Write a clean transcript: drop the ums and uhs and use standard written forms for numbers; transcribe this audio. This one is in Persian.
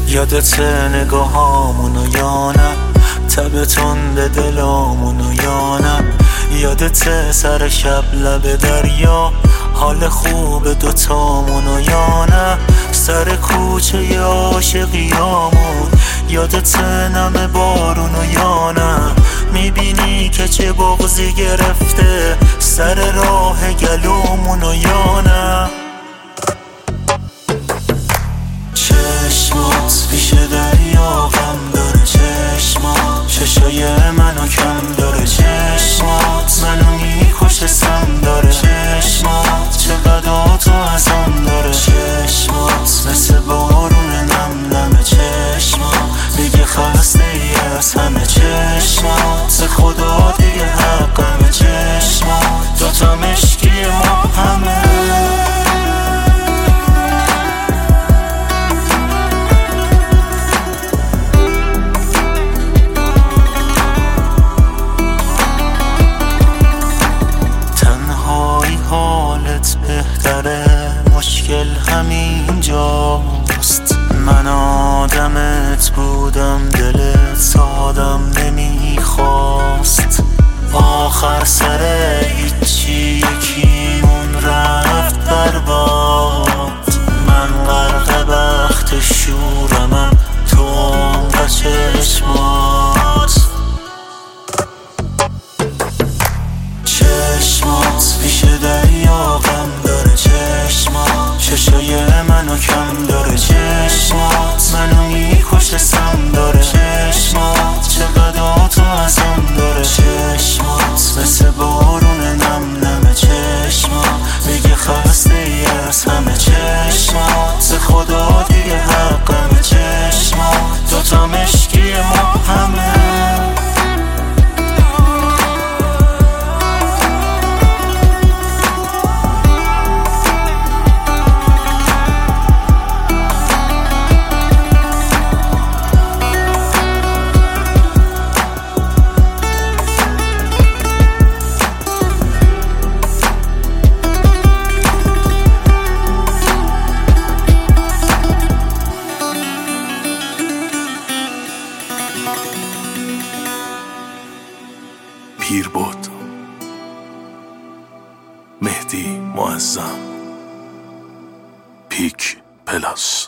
یادت نگاهامونو یا نه، تب تند دلامونو یا نه، یادت سر شب لب دریا، حال خوب دوتامونو یا نه، سر کوچه عاشقیامون یادت نم بارونو یا نه، میبینی که چه بغضی گرفته سر راه گلومونو یا نه. چشمات پیش دریا غم داره، چشمات چشای منو کم داره، چشمات منو میکشه سم داره، چشمات چقدر تو ازم داره، چشمات مثل بارون نم نمه، چشمات دیگه خسته ای از همه، چشمات خدا دیگه حقمه، چشمات دوتا مشکی ما همه. بهتره مشکل همین جاست، من آدمت بودم دلت آدم نمیخواست، آخر سر هیچی یکیمون رفت برباد، من غرق بخت شورمم تو عمق چشمات، چشمات پیش دریا غم داره، چشمات چشای منو کم داره، چشمات منو میکشه سم داره، چشمات چقدر تو ازم داره، چشمات مثل بارون نم نمه، چشمات دیگه خسته ای از همه، چشمات خدا دیگه حقمه، چشمات دوتا مشکی ما همه. پیر بود مهدی معظم پیک پلاس.